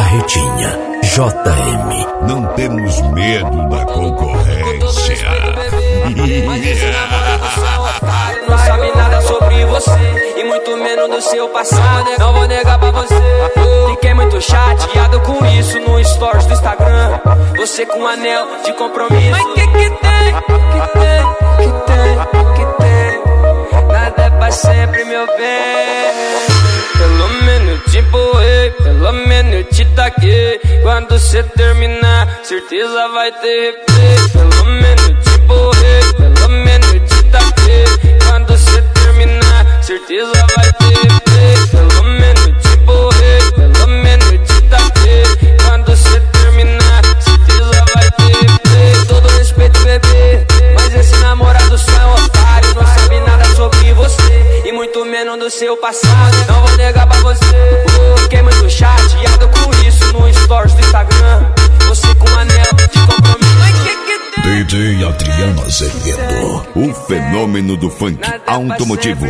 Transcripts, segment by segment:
Barretinha, JM. Não temos medo da concorrência. Não sabe nada sobre você e muito menos do seu passado. Não vou negar pra você. Fiquei muito chateado com isso no stories do Instagram. Você com um anel de compromisso. Mas que tem? Nada é pra sempre, meu bem. Pelo menos te empurrei, pelo menos te taquei. Quando cê terminar, certeza vai ter replay. Pelo menos te empurrei, pelo menos te taquei. Quando cê terminar, certeza vai ter replay. Pelo menos te empurrei, pelo menos te taquei. Quando cê terminar, certeza vai ter replay. Todo respeito, bebê, mas esse namorado só é um otário. Não sabe nada sobre você e muito menos do seu passado. Não vou negar pra você. Fiquei muito chateado com isso no stories do Instagram. Você com um anel de compromisso. DJ Adriano Azevedo, o fenômeno do funk automotivo.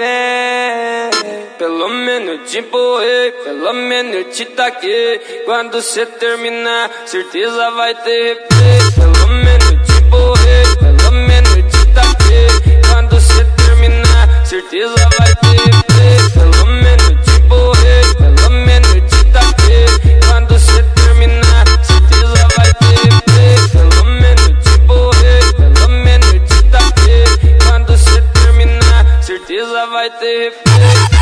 Pelo menos te empurrei, pelo menos te taquei. Quando cê terminar, certeza vai ter replay. Pelo menos te empurrei, pelo menos te taquei. Quando cê terminar, certeza vai ter replay. Pelo menos te empurrei, pelo menos te taquei. Quando cê terminar, certeza vai ter replay. Pelo menos te empurrei, pelo menos te taquei. Quando cê terminar, certeza vai ter replay.